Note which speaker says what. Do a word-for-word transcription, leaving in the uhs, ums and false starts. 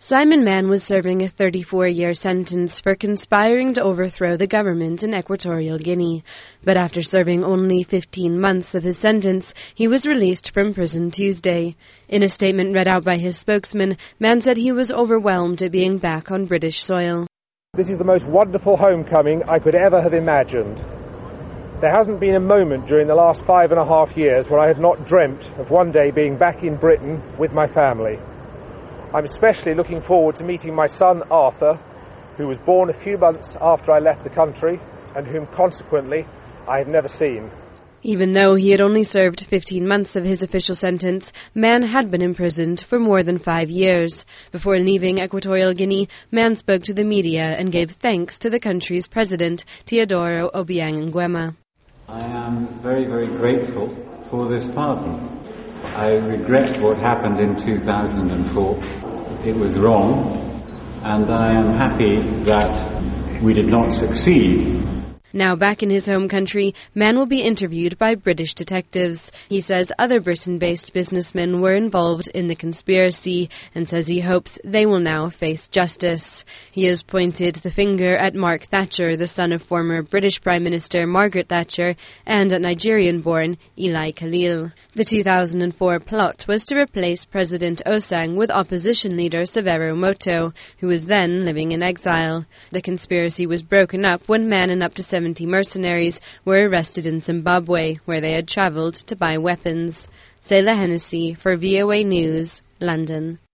Speaker 1: Simon Mann was serving a thirty-four-year sentence for conspiring to overthrow the government in Equatorial Guinea. But after serving only fifteen months of his sentence, he was released from prison Tuesday. In a statement read out by his spokesman, Mann said he was overwhelmed at being back on British soil.
Speaker 2: This is the most wonderful homecoming I could ever have imagined. There hasn't been a moment during the last five and a half years where I have not dreamt of one day being back in Britain with my family. I'm especially looking forward to meeting my son Arthur, who was born a few months after I left the country and whom consequently I have never seen.
Speaker 1: Even though he had only served fifteen months of his official sentence, Mann had been imprisoned for more than five years. Before leaving Equatorial Guinea, Mann spoke to the media and gave thanks to the country's president, Teodoro Obiang Nguema.
Speaker 3: I am very, very grateful for this pardon. I regret what happened in two thousand four. It was wrong, and I am happy that we did not succeed.
Speaker 1: Now back in his home country, Mann will be interviewed by British detectives. He says other Britain-based businessmen were involved in the conspiracy and says he hopes they will now face justice. He has pointed the finger at Mark Thatcher, the son of former British Prime Minister Margaret Thatcher, and at Nigerian-born Eli Khalil. The two thousand four plot was to replace President Osang with opposition leader Severo Moto, who was then living in exile. The conspiracy was broken up when Mann and up to seventy mercenaries were arrested in Zimbabwe, where they had travelled to buy weapons. Selah Hennessy for V O A News, London.